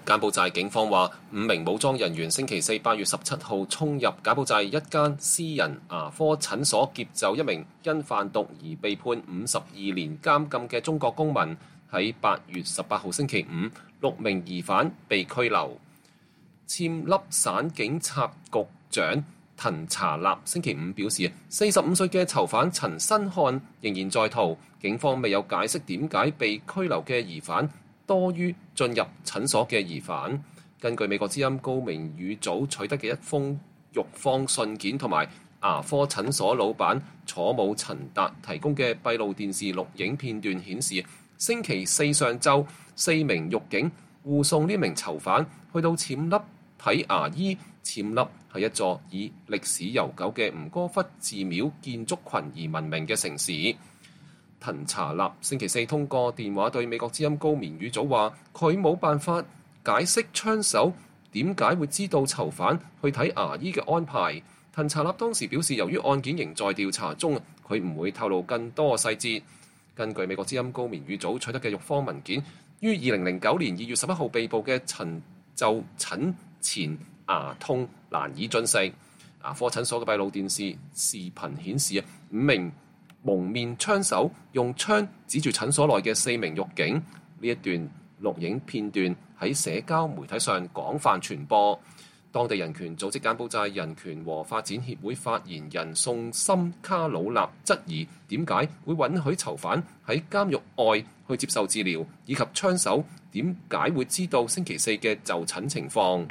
柬埔寨警方話，5名武裝人員星期四8月17號衝入柬埔寨一間私人牙科診所，劫走一名因販毒而被判52年監禁嘅中國公民。喺8月18號星期五，6名疑犯被拘留。暹粒省警察局長滕查納星期五表示，45歲嘅囚犯陳新漢仍然在逃，警方未有解釋點解被拘留嘅疑犯多於進入診所嘅疑犯。根據美國之音高明語組取得嘅一封獄方信件同埋牙科診所老闆楚姆陳達提供嘅閉路電視錄影片段顯示，星期四上晝，4名獄警護送呢名囚犯去到暹粒睇牙醫。暹粒係一座以歷史悠久嘅吳哥窟寺廟建築群而聞名嘅城市。滕查納星期四通過電話對美國之音高棉語組話，佢冇辦法解釋槍手點解會知道囚犯去睇牙醫嘅安排。滕查納當時表示，由於案件仍在調查中，佢唔會透露更多細節。根據美國之音高棉語組取得嘅獄方文件，於2009年2月11號被捕嘅陳就診前牙痛難以進食。牙科診所嘅閉路電視視頻顯示，5名蒙面槍手用槍指住診所內嘅4名獄警。呢一段錄影片段喺社交媒體上廣泛傳播。當地人權組織柬埔寨人權和發展協會發言人宋森卡魯納質疑點解會允許囚犯喺監獄外去接受治療，以及槍手點解會知道星期四嘅就診情況。